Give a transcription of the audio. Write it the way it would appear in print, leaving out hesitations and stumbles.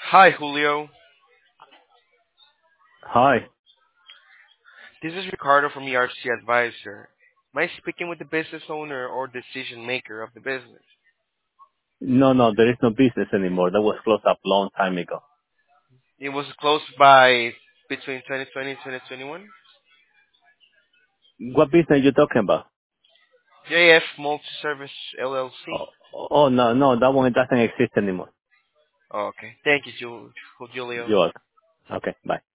Hi, Julio. Hi. This is Ricardo from ERC Advisor. Am I speaking with the business owner or decision maker of the business? No, there is no business anymore. That was closed up long time ago. It was closed by between 2020 and 2021. What business you talking about? JF Multi-Service LLC. No, that one doesn't exist anymore. Okay. Thank you, Julio. You're welcome. Okay, bye.